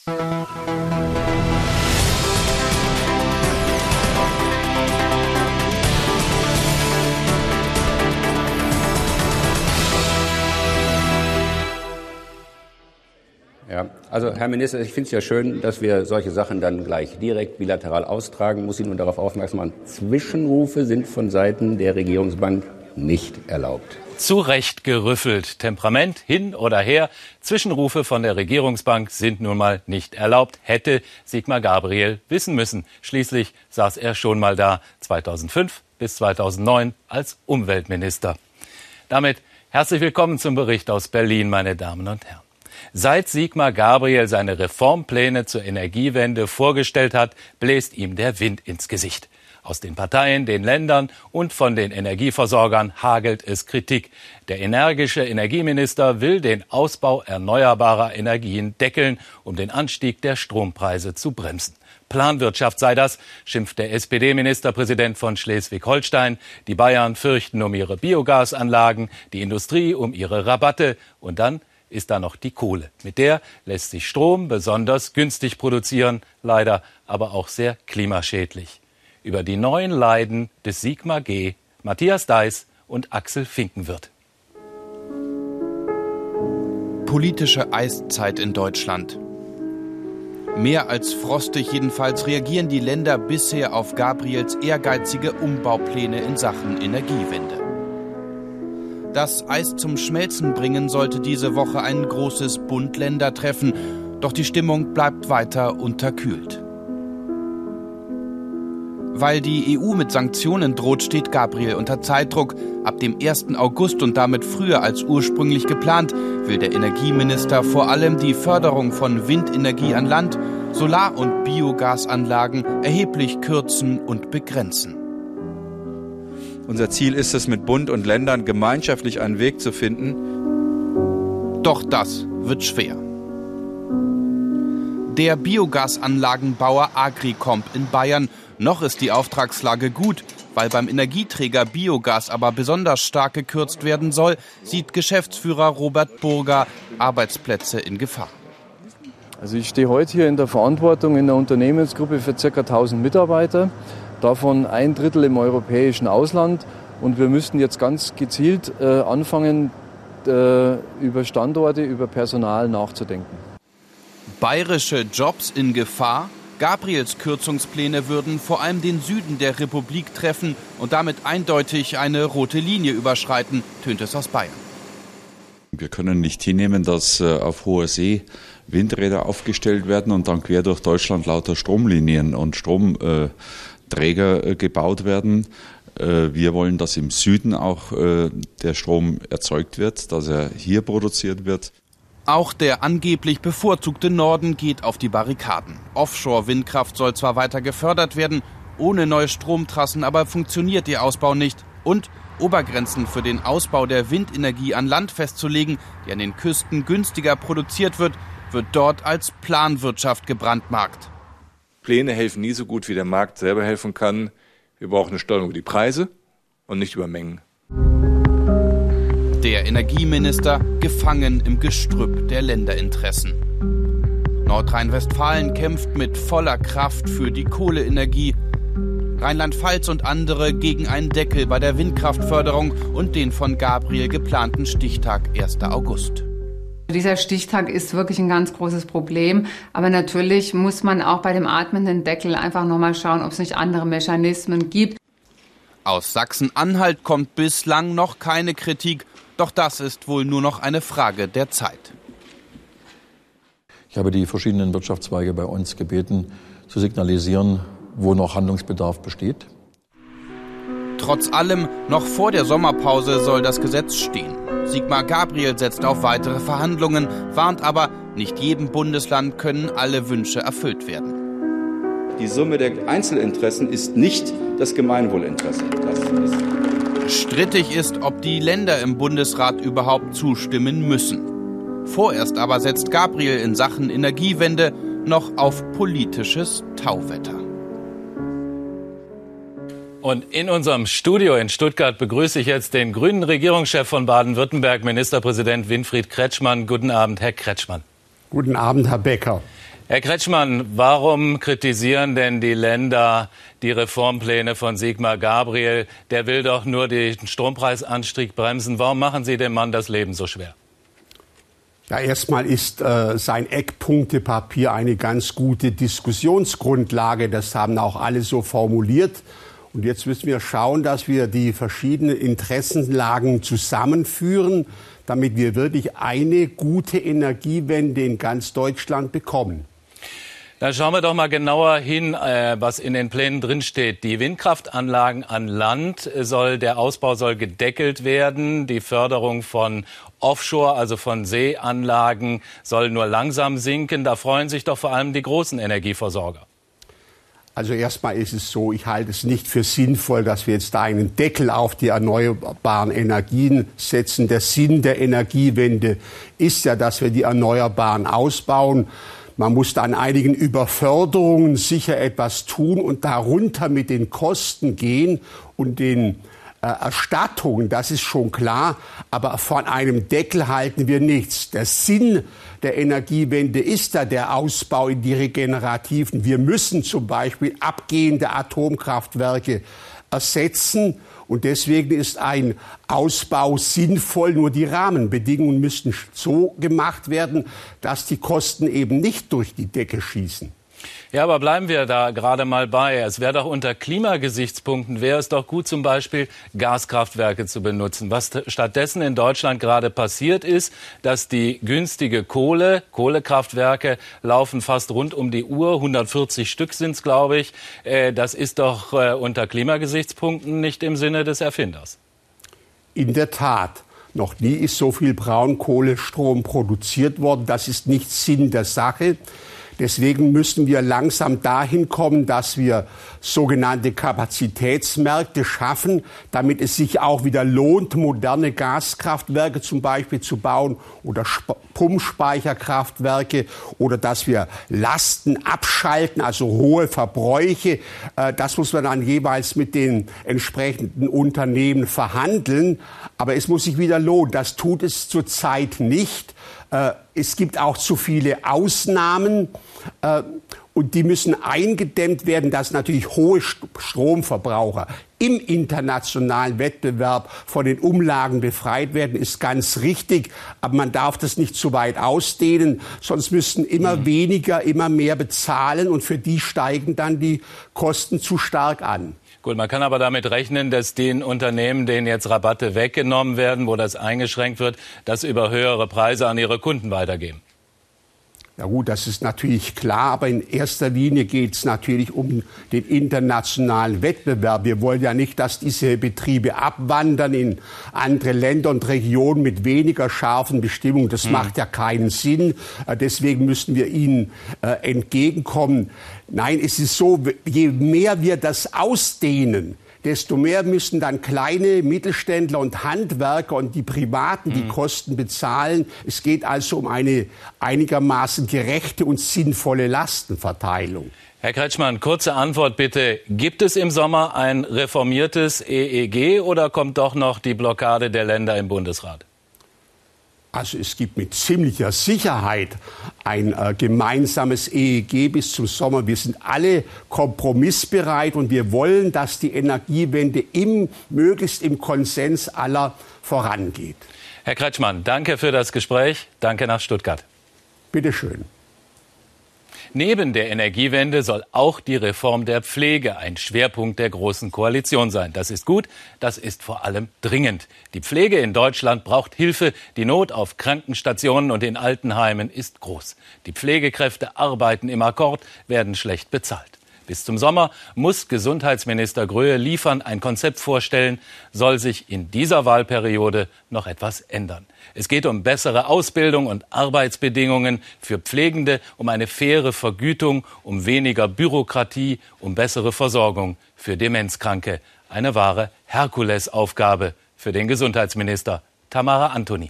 Ja, also Herr Minister, ich finde es ja schön, dass wir solche Sachen dann gleich direkt bilateral austragen. Muss ich nur darauf aufmerksam machen, Zwischenrufe sind von Seiten der Regierungsbank nicht erlaubt. Zu Recht gerüffelt. Temperament hin oder her. Zwischenrufe von der Regierungsbank sind nun mal nicht erlaubt. Hätte Sigmar Gabriel wissen müssen. Schließlich saß er schon mal da, 2005 bis 2009 als Umweltminister. Damit herzlich willkommen zum Bericht aus Berlin, meine Damen und Herren. Seit Sigmar Gabriel seine Reformpläne zur Energiewende vorgestellt hat, bläst ihm der Wind ins Gesicht. Aus den Parteien, den Ländern und von den Energieversorgern hagelt es Kritik. Der energische Energieminister will den Ausbau erneuerbarer Energien deckeln, um den Anstieg der Strompreise zu bremsen. Planwirtschaft sei das, schimpft der SPD-Ministerpräsident von Schleswig-Holstein. Die Bayern fürchten um ihre Biogasanlagen, die Industrie um ihre Rabatte. Und dann ist da noch die Kohle. Mit der lässt sich Strom besonders günstig produzieren, leider aber auch sehr klimaschädlich. Über die neuen Leiden des Sigmar G, Matthias Deiß und Axel Finkenwirth. Politische Eiszeit in Deutschland. Mehr als frostig jedenfalls reagieren die Länder bisher auf Gabriels ehrgeizige Umbaupläne in Sachen Energiewende. Das Eis zum Schmelzen bringen sollte diese Woche ein großes Bund-Länder-Treffen, doch die Stimmung bleibt weiter unterkühlt. Weil die EU mit Sanktionen droht, steht Gabriel unter Zeitdruck. Ab dem 1. August und damit früher als ursprünglich geplant, will der Energieminister vor allem die Förderung von Windenergie an Land, Solar- und Biogasanlagen erheblich kürzen und begrenzen. Unser Ziel ist es, mit Bund und Ländern gemeinschaftlich einen Weg zu finden. Doch das wird schwer. Der Biogasanlagenbauer Agricomp in Bayern. Noch ist die Auftragslage gut, weil beim Energieträger Biogas aber besonders stark gekürzt werden soll, sieht Geschäftsführer Robert Burger Arbeitsplätze in Gefahr. Also ich stehe heute hier in der Verantwortung in der Unternehmensgruppe für ca. 1000 Mitarbeiter, davon 1/3 im europäischen Ausland. Und wir müssten jetzt ganz gezielt anfangen, über Standorte, über Personal nachzudenken. Bayerische Jobs in Gefahr? Gabriels Kürzungspläne würden vor allem den Süden der Republik treffen und damit eindeutig eine rote Linie überschreiten, tönt es aus Bayern. Wir können nicht hinnehmen, dass auf hoher See Windräder aufgestellt werden und dann quer durch Deutschland lauter Stromlinien und Stromträger gebaut werden. Wir wollen, dass im Süden auch der Strom erzeugt wird, dass er hier produziert wird. Auch der angeblich bevorzugte Norden geht auf die Barrikaden. Offshore-Windkraft soll zwar weiter gefördert werden, ohne neue Stromtrassen aber funktioniert ihr Ausbau nicht. Und Obergrenzen für den Ausbau der Windenergie an Land festzulegen, die an den Küsten günstiger produziert wird, wird dort als Planwirtschaft gebrandmarkt. Pläne helfen nie so gut, wie der Markt selber helfen kann. Wir brauchen eine Steuerung über die Preise und nicht über Mengen. Der Energieminister gefangen im Gestrüpp der Länderinteressen. Nordrhein-Westfalen kämpft mit voller Kraft für die Kohleenergie. Rheinland-Pfalz und andere gegen einen Deckel bei der Windkraftförderung und den von Gabriel geplanten Stichtag 1. August. Dieser Stichtag ist wirklich ein ganz großes Problem. Aber natürlich muss man auch bei dem atmenden Deckel einfach nochmal schauen, ob es nicht andere Mechanismen gibt. Aus Sachsen-Anhalt kommt bislang noch keine Kritik. Doch das ist wohl nur noch eine Frage der Zeit. Ich habe die verschiedenen Wirtschaftszweige bei uns gebeten, zu signalisieren, wo noch Handlungsbedarf besteht. Trotz allem, noch vor der Sommerpause soll das Gesetz stehen. Sigmar Gabriel setzt auf weitere Verhandlungen, warnt aber, nicht jedem Bundesland können alle Wünsche erfüllt werden. Die Summe der Einzelinteressen ist nicht das Gemeinwohlinteresse. Strittig ist, ob die Länder im Bundesrat überhaupt zustimmen müssen. Vorerst aber setzt Gabriel in Sachen Energiewende noch auf politisches Tauwetter. Und in unserem Studio in Stuttgart begrüße ich jetzt den grünen Regierungschef von Baden-Württemberg, Ministerpräsident Winfried Kretschmann. Guten Abend, Herr Kretschmann. Guten Abend, Herr Becker. Herr Kretschmann, warum kritisieren denn die Länder die Reformpläne von Sigmar Gabriel? Der will doch nur den Strompreisanstieg bremsen. Warum machen Sie dem Mann das Leben so schwer? Ja, erstmal ist sein Eckpunktepapier eine ganz gute Diskussionsgrundlage. Das haben auch alle so formuliert. Und jetzt müssen wir schauen, dass wir die verschiedenen Interessenlagen zusammenführen, damit wir wirklich eine gute Energiewende in ganz Deutschland bekommen. Dann schauen wir doch mal genauer hin, was in den Plänen drinsteht. Die Windkraftanlagen an Land der Ausbau soll gedeckelt werden. Die Förderung von Offshore, also von Seeanlagen, soll nur langsam sinken. Da freuen sich doch vor allem die großen Energieversorger. Also erstmal ist es so, ich halte es nicht für sinnvoll, dass wir jetzt da einen Deckel auf die erneuerbaren Energien setzen. Der Sinn der Energiewende ist ja, dass wir die Erneuerbaren ausbauen. Man muss da an einigen Überförderungen sicher etwas tun und darunter mit den Kosten gehen und den Erstattungen, das ist schon klar. Aber von einem Deckel halten wir nichts. Der Sinn der Energiewende ist ja der Ausbau in die Regenerativen. Wir müssen zum Beispiel abgehende Atomkraftwerke ersetzen. Und deswegen ist ein Ausbau sinnvoll. Nur die Rahmenbedingungen müssten so gemacht werden, dass die Kosten eben nicht durch die Decke schießen. Ja, aber bleiben wir da gerade mal bei. Es wäre doch unter Klimagesichtspunkten, wäre es doch gut, zum Beispiel Gaskraftwerke zu benutzen. Was stattdessen in Deutschland gerade passiert ist, dass die günstige Kohlekraftwerke laufen fast rund um die Uhr. 140 Stück sind es, glaube ich. Das ist doch unter Klimagesichtspunkten nicht im Sinne des Erfinders. In der Tat. Noch nie ist so viel Braunkohlestrom produziert worden. Das ist nicht Sinn der Sache. Deswegen müssen wir langsam dahin kommen, dass wir sogenannte Kapazitätsmärkte schaffen, damit es sich auch wieder lohnt, moderne Gaskraftwerke zum Beispiel zu bauen oder Pumpspeicherkraftwerke oder dass wir Lasten abschalten, also hohe Verbräuche. Das muss man dann jeweils mit den entsprechenden Unternehmen verhandeln. Aber es muss sich wieder lohnen. Das tut es zurzeit nicht. Es gibt auch zu viele Ausnahmen und die müssen eingedämmt werden, dass natürlich hohe Stromverbraucher im internationalen Wettbewerb von den Umlagen befreit werden, ist ganz richtig. Aber man darf das nicht zu weit ausdehnen, sonst müssen immer weniger, immer mehr bezahlen und für die steigen dann die Kosten zu stark an. Gut, man kann aber damit rechnen, dass den Unternehmen, denen jetzt Rabatte weggenommen werden, wo das eingeschränkt wird, das über höhere Preise an ihre Kunden weitergeben. Ja gut, das ist natürlich klar, aber in erster Linie geht es natürlich um den internationalen Wettbewerb. Wir wollen ja nicht, dass diese Betriebe abwandern in andere Länder und Regionen mit weniger scharfen Bestimmungen. Das macht ja keinen Sinn. Deswegen müssen wir ihnen entgegenkommen. Nein, es ist so, je mehr wir das ausdehnen, desto mehr müssen dann kleine Mittelständler und Handwerker und die Privaten die Kosten bezahlen. Es geht also um eine einigermaßen gerechte und sinnvolle Lastenverteilung. Herr Kretschmann, kurze Antwort bitte. Gibt es im Sommer ein reformiertes EEG oder kommt doch noch die Blockade der Länder im Bundesrat? Also es gibt mit ziemlicher Sicherheit ein gemeinsames EEG bis zum Sommer. Wir sind alle kompromissbereit und wir wollen, dass die Energiewende möglichst im Konsens aller vorangeht. Herr Kretschmann, danke für das Gespräch. Danke nach Stuttgart. Bitte schön. Neben der Energiewende soll auch die Reform der Pflege ein Schwerpunkt der Großen Koalition sein. Das ist gut, das ist vor allem dringend. Die Pflege in Deutschland braucht Hilfe. Die Not auf Krankenstationen und in Altenheimen ist groß. Die Pflegekräfte arbeiten im Akkord, werden schlecht bezahlt. Bis zum Sommer muss Gesundheitsminister Gröhe liefern, ein Konzept vorstellen, soll sich in dieser Wahlperiode noch etwas ändern. Es geht um bessere Ausbildung und Arbeitsbedingungen für Pflegende, um eine faire Vergütung, um weniger Bürokratie, um bessere Versorgung für Demenzkranke. Eine wahre Herkulesaufgabe für den Gesundheitsminister. Tamara Antoni.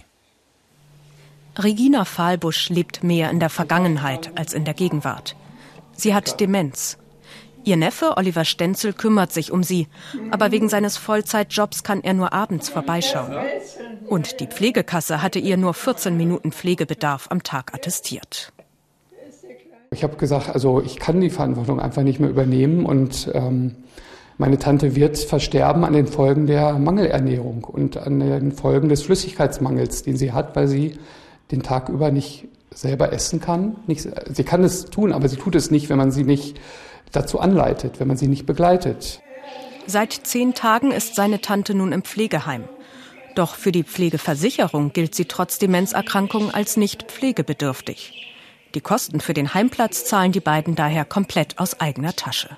Regina Fahlbusch lebt mehr in der Vergangenheit als in der Gegenwart. Sie hat Demenz. Ihr Neffe Oliver Stenzel kümmert sich um sie, aber wegen seines Vollzeitjobs kann er nur abends vorbeischauen. Und die Pflegekasse hatte ihr nur 14 Minuten Pflegebedarf am Tag attestiert. Ich habe gesagt, also ich kann die Verantwortung einfach nicht mehr übernehmen und meine Tante wird versterben an den Folgen der Mangelernährung und an den Folgen des Flüssigkeitsmangels, den sie hat, weil sie den Tag über nicht selber essen kann. Sie kann es tun, aber sie tut es nicht, wenn man sie nicht dazu anleitet, wenn man sie nicht begleitet. Seit 10 Tagen ist seine Tante nun im Pflegeheim. Doch für die Pflegeversicherung gilt sie trotz Demenzerkrankung als nicht pflegebedürftig. Die Kosten für den Heimplatz zahlen die beiden daher komplett aus eigener Tasche.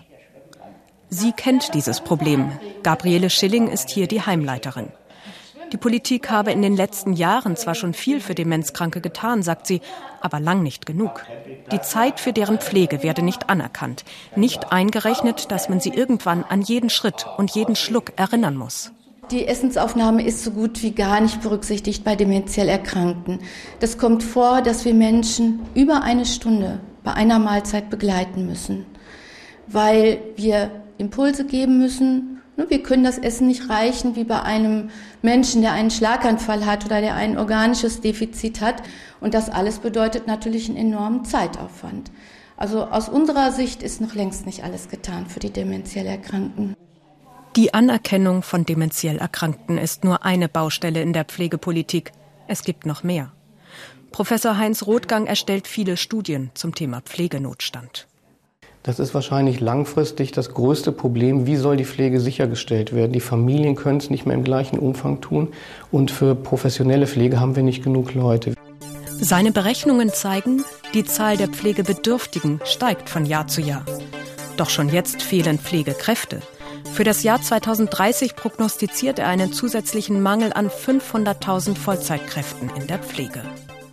Sie kennt dieses Problem. Gabriele Schilling ist hier die Heimleiterin. Die Politik habe in den letzten Jahren zwar schon viel für Demenzkranke getan, sagt sie, aber lang nicht genug. Die Zeit für deren Pflege werde nicht anerkannt, nicht eingerechnet, dass man sie irgendwann an jeden Schritt und jeden Schluck erinnern muss. Die Essensaufnahme ist so gut wie gar nicht berücksichtigt bei dementiell Erkrankten. Das kommt vor, dass wir Menschen über 1 Stunde bei einer Mahlzeit begleiten müssen, weil wir Impulse geben müssen. Wir können das Essen nicht reichen wie bei einem Menschen, der einen Schlaganfall hat oder der ein organisches Defizit hat. Und das alles bedeutet natürlich einen enormen Zeitaufwand. Also aus unserer Sicht ist noch längst nicht alles getan für die dementiell Erkrankten. Die Anerkennung von dementiell Erkrankten ist nur eine Baustelle in der Pflegepolitik. Es gibt noch mehr. Professor Heinz Rothgang erstellt viele Studien zum Thema Pflegenotstand. Das ist wahrscheinlich langfristig das größte Problem. Wie soll die Pflege sichergestellt werden? Die Familien können es nicht mehr im gleichen Umfang tun. Und für professionelle Pflege haben wir nicht genug Leute. Seine Berechnungen zeigen, die Zahl der Pflegebedürftigen steigt von Jahr zu Jahr. Doch schon jetzt fehlen Pflegekräfte. Für das Jahr 2030 prognostiziert er einen zusätzlichen Mangel an 500.000 Vollzeitkräften in der Pflege.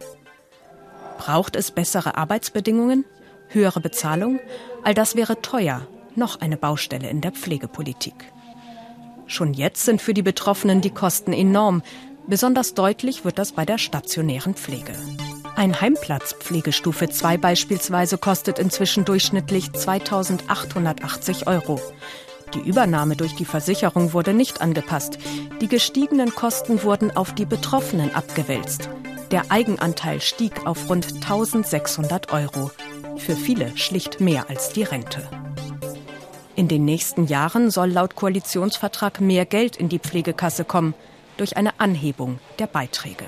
Braucht es bessere Arbeitsbedingungen? Höhere Bezahlung? All das wäre teuer, noch eine Baustelle in der Pflegepolitik. Schon jetzt sind für die Betroffenen die Kosten enorm. Besonders deutlich wird das bei der stationären Pflege. Ein Heimplatz Pflegestufe 2 beispielsweise kostet inzwischen durchschnittlich 2.880 €. Die Übernahme durch die Versicherung wurde nicht angepasst. Die gestiegenen Kosten wurden auf die Betroffenen abgewälzt. Der Eigenanteil stieg auf rund 1.600 €. Für viele schlicht mehr als die Rente. In den nächsten Jahren soll laut Koalitionsvertrag mehr Geld in die Pflegekasse kommen, durch eine Anhebung der Beiträge.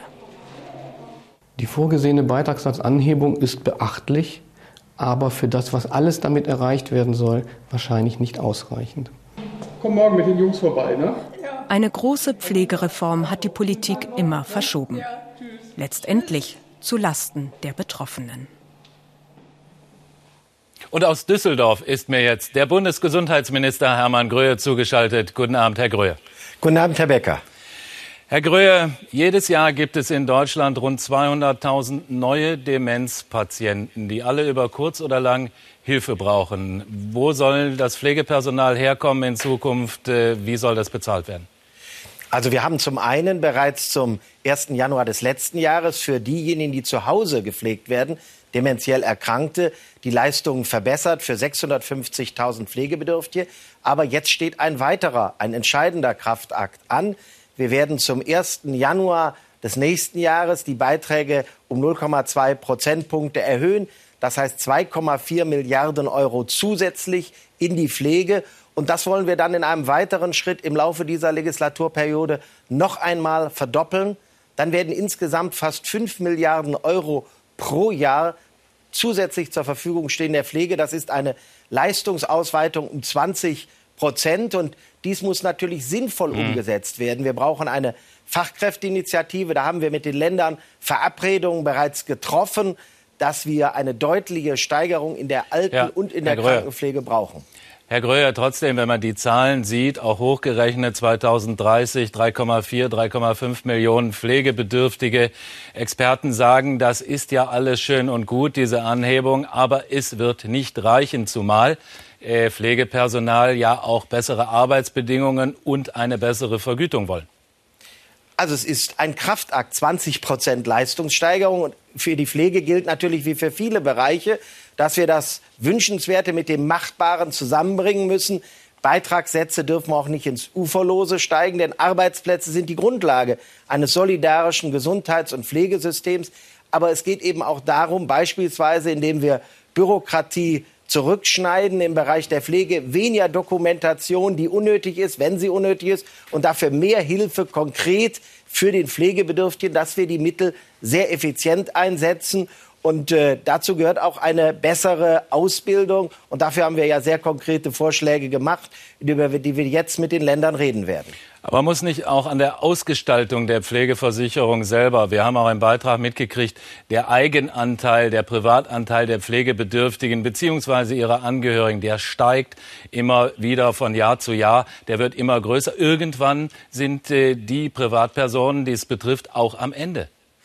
Die vorgesehene Beitragssatzanhebung ist beachtlich, aber für das, was alles damit erreicht werden soll, wahrscheinlich nicht ausreichend. Komm morgen mit den Jungs vorbei, ne? Eine große Pflegereform hat die Politik immer verschoben. Letztendlich zu Lasten der Betroffenen. Und aus Düsseldorf ist mir jetzt der Bundesgesundheitsminister Hermann Gröhe zugeschaltet. Guten Abend, Herr Gröhe. Guten Abend, Herr Becker. Herr Gröhe, jedes Jahr gibt es in Deutschland rund 200.000 neue Demenzpatienten, die alle über kurz oder lang Hilfe brauchen. Wo soll das Pflegepersonal herkommen in Zukunft? Wie soll das bezahlt werden? Also wir haben zum einen bereits zum 1. Januar des letzten Jahres für diejenigen, die zu Hause gepflegt werden, dementiell Erkrankte, die Leistungen verbessert für 650.000 Pflegebedürftige. Aber jetzt steht ein weiterer, ein entscheidender Kraftakt an. Wir werden zum 1. Januar des nächsten Jahres die Beiträge um 0,2 Prozentpunkte erhöhen. Das heißt 2,4 Milliarden € zusätzlich in die Pflege. Und das wollen wir dann in einem weiteren Schritt im Laufe dieser Legislaturperiode noch einmal verdoppeln. Dann werden insgesamt fast 5 Milliarden € pro Jahr zusätzlich zur Verfügung stehen der Pflege. Das ist eine Leistungsausweitung um 20%. Und dies muss natürlich sinnvoll umgesetzt werden. Wir brauchen eine Fachkräfteinitiative. Da haben wir mit den Ländern Verabredungen bereits getroffen, dass wir eine deutliche Steigerung in der Alten- und in der Krankenpflege brauchen. Herr Gröhe, trotzdem, wenn man die Zahlen sieht, auch hochgerechnet 2030 3,4, 3,5 Millionen Pflegebedürftige. Experten sagen, das ist ja alles schön und gut, diese Anhebung, aber es wird nicht reichen, zumal Pflegepersonal ja auch bessere Arbeitsbedingungen und eine bessere Vergütung wollen. Also es ist ein Kraftakt, 20% Leistungssteigerung. Und für die Pflege gilt natürlich wie für viele Bereiche, dass wir das Wünschenswerte mit dem Machbaren zusammenbringen müssen. Beitragssätze dürfen auch nicht ins Uferlose steigen, denn Arbeitsplätze sind die Grundlage eines solidarischen Gesundheits- und Pflegesystems. Aber es geht eben auch darum, beispielsweise, indem wir Bürokratie zurückschneiden im Bereich der Pflege, weniger Dokumentation, die unnötig ist, wenn sie unnötig ist, und dafür mehr Hilfe konkret für den Pflegebedürftigen, dass wir die Mittel sehr effizient einsetzen. Und dazu gehört auch eine bessere Ausbildung. Und dafür haben wir ja sehr konkrete Vorschläge gemacht, über die wir jetzt mit den Ländern reden werden. Aber muss nicht auch an der Ausgestaltung der Pflegeversicherung selber, wir haben auch im Beitrag mitgekriegt, der Eigenanteil, der Privatanteil der Pflegebedürftigen bzw. ihrer Angehörigen, der steigt immer wieder von Jahr zu Jahr, der wird immer größer. Irgendwann sind die Privatpersonen, die es betrifft, auch am Ende.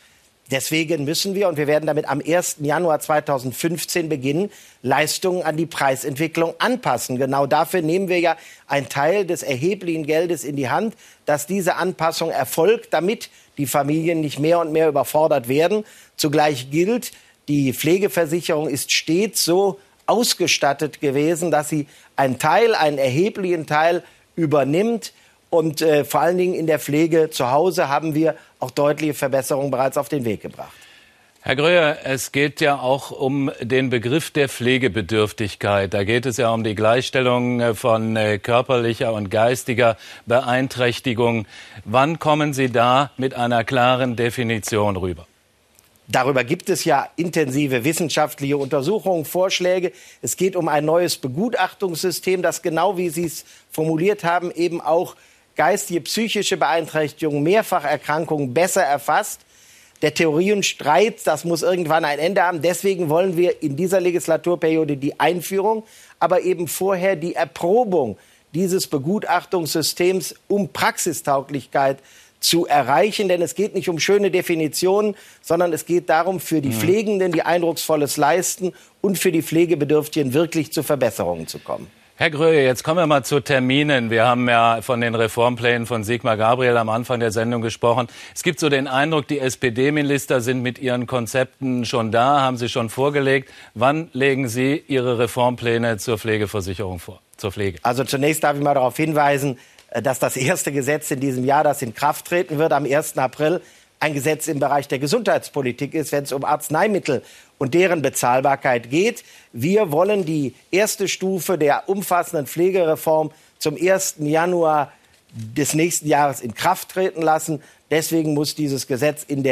Deswegen müssen wir, und wir werden damit am 1. Januar 2015 beginnen, Leistungen an die Preisentwicklung anpassen. Genau dafür nehmen wir ja einen Teil des erheblichen Geldes in die Hand, dass diese Anpassung erfolgt, damit die Familien nicht mehr und mehr überfordert werden. Zugleich gilt, die Pflegeversicherung ist stets so ausgestattet gewesen, dass sie einen erheblichen Teil übernimmt. Und vor allen Dingen in der Pflege zu Hause haben wir auch deutliche Verbesserungen bereits auf den Weg gebracht. Herr Gröhe, es geht ja auch um den Begriff der Pflegebedürftigkeit. Da geht es ja um die Gleichstellung von körperlicher und geistiger Beeinträchtigung. Wann kommen Sie da mit einer klaren Definition rüber? Darüber gibt es ja intensive wissenschaftliche Untersuchungen, Vorschläge. Es geht um ein neues Begutachtungssystem, das genau wie Sie es formuliert haben, eben auch geistige, psychische Beeinträchtigungen, Mehrfacherkrankungen besser erfasst. Der Theorienstreit, das muss irgendwann ein Ende haben. Deswegen wollen wir in dieser Legislaturperiode die Einführung, aber eben vorher die Erprobung dieses Begutachtungssystems, um Praxistauglichkeit zu erreichen. Denn es geht nicht um schöne Definitionen, sondern es geht darum, für die Pflegenden, die Eindrucksvolles leisten, und für die Pflegebedürftigen wirklich zu Verbesserungen zu kommen. Herr Gröhe, jetzt kommen wir mal zu Terminen. Wir haben ja von den Reformplänen von Sigmar Gabriel am Anfang der Sendung gesprochen. Es gibt so den Eindruck, die SPD-Minister sind mit ihren Konzepten schon da, haben sie schon vorgelegt. Wann legen Sie Ihre Reformpläne zur Pflegeversicherung vor, zur Pflege? Also zunächst darf ich mal darauf hinweisen, dass das erste Gesetz in diesem Jahr, das in Kraft treten wird, am 1. April, ein Gesetz im Bereich der Gesundheitspolitik ist, wenn es um Arzneimittel und deren Bezahlbarkeit geht. Wir wollen die erste Stufe der umfassenden Pflegereform zum 1. Januar des nächsten Jahres in Kraft treten lassen. Deswegen muss dieses Gesetz im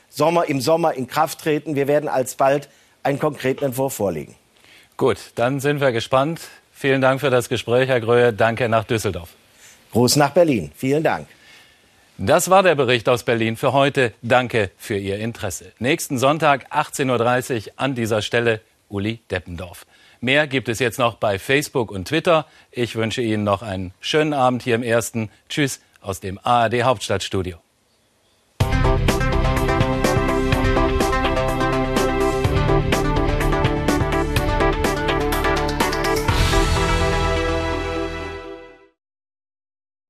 Sommer in Kraft treten. Wir werden alsbald einen konkreten Entwurf vorlegen. Gut, dann sind wir gespannt. Vielen Dank für das Gespräch, Herr Gröhe. Danke nach Düsseldorf. Gruß nach Berlin. Vielen Dank. Das war der Bericht aus Berlin für heute. Danke für Ihr Interesse. Nächsten Sonntag 18:30 Uhr an dieser Stelle Uli Deppendorf. Mehr gibt es jetzt noch bei Facebook und Twitter. Ich wünsche Ihnen noch einen schönen Abend hier im Ersten. Tschüss aus dem ARD Hauptstadtstudio.